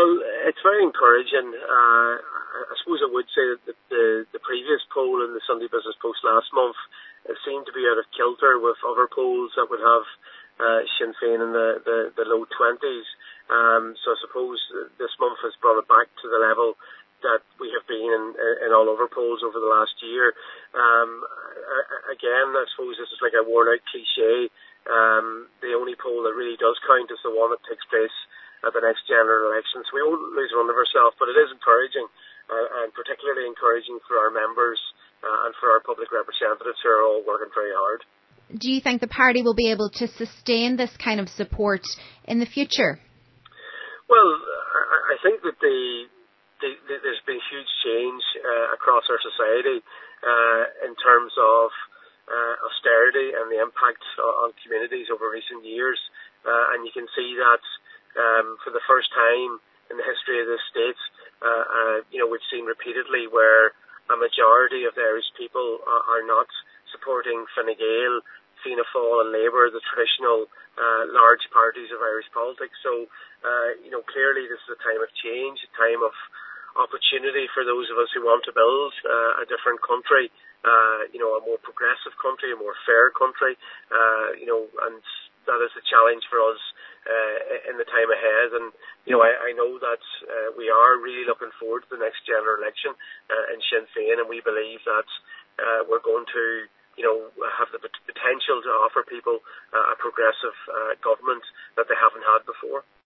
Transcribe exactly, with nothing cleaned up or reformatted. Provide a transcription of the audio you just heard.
Well, it's very encouraging. Uh, I suppose I would say that the, the previous poll in the Sunday Business Post last month it seemed to be out of kilter with other polls that would have uh, Sinn Féin in the, the, the low twenties. Um, so I suppose this month has brought it back to the level that we have been in, in all other polls over the last year. Um, again, I suppose this is like a worn-out cliche. Um, the only poll that really does count is the one that takes place at the next general election. So we won't lose one of ourselves, but it is encouraging, uh, and particularly encouraging for our members uh, and for our public representatives who are all working very hard. Do you think the party will be able to sustain this kind of support in the future? Well, I think that the, the, the there's been huge change uh, across our society uh, in terms of uh, austerity and the impact on communities over recent years, uh, and you can see that um, for the first time in the history of the States, uh, uh, you know, we've seen repeatedly where a majority of the Irish people are, are not supporting Fine Gael, Fianna Fáil and Labour, the traditional uh, large parties of Irish politics. So, uh, you know, clearly this is a time of change, a time of opportunity for those of us who want to build uh, a different country, uh, you know, a more progressive country, a more fair country, uh, you know, and that is a challenge for us uh, in the time ahead. And, you know, I, I know that uh, we are really looking forward to the next general election uh, in Sinn Féin, and we believe that uh, we're going to you know, have the potential to offer people uh, a progressive uh, government that they haven't had before.